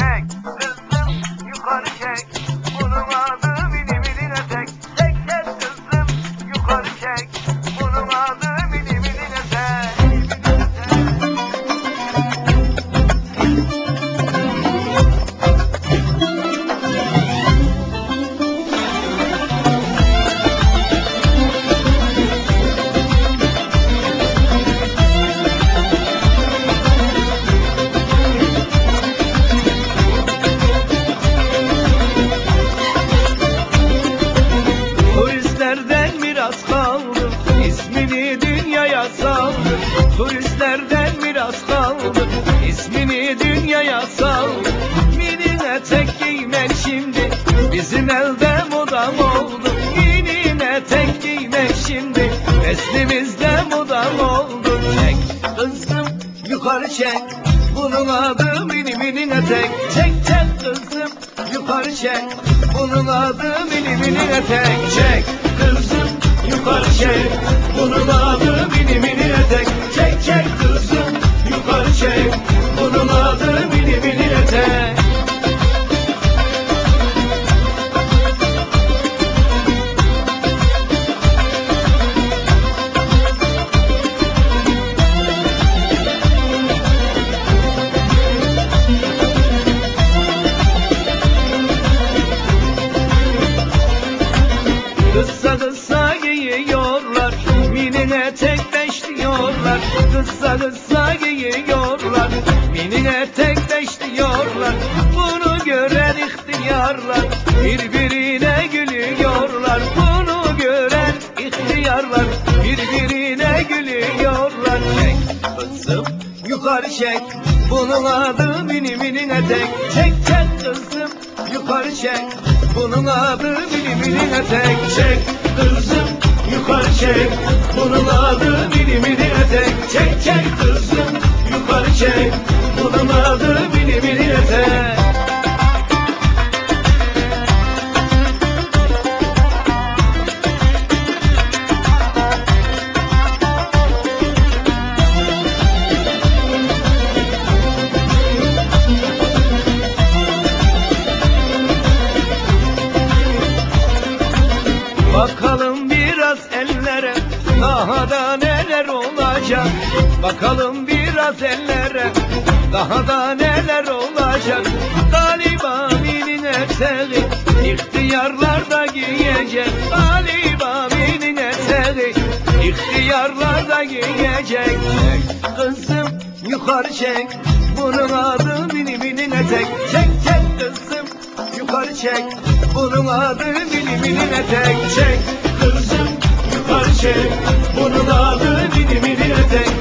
çek, kızım yukarı çek. Bunun adı mini mini etek. Çek çek kızım yukarı çek. Bunun adı mini mini etek. Turistlerden miras kaldı, ismini dünyaya saldı. Turistlerden miras kaldı, ismini dünyaya saldı. Mini etek giymek şimdi bizim elde modam oldu. Mini etek giymek şimdi neslimizde modam oldu. Çek kızım yukarı çek, bunun adı mini mini etek. Çek çek kızım yukarı çek, bunun adı mini mini etek. Çek kızım yukarı çek, bunun adı mini mini etek. Çek çek kızım yukarı çek, bunun adı mini mini etek. Kısa kısa giyiyorlar, mini etek diyorlar. Kısa kısa giyiyorlar, mini etek diyorlar. Bunu gören ihtiyarlar birbirine gülüyorlar. Bunu gören ihtiyarlar birbirine gülüyorlar. Çek kızım yukarı çek, bunun adı mini mini etek. Çek çek kızım yukarı çek, bunun adı mini mini etek. Çek kızım yukarı çek, bunun adı mini mini etek. Çek çek kızım yukarı çek, bunun adı mini mini etek. Bakalım biraz ellere, daha da neler olacak. Bakalım biraz ellere, daha da neler olacak. Galiba mini eteği ihtiyarlar da giyecek. Galiba mini eteği ihtiyarlar da giyecek. Çek kızım yukarı çek, bunun adı mini mini etek. Çek çek kızım yukarı çek, bunun adı mini mini etek. Çek kızım yukarı çek, bunun adı mini mini etek.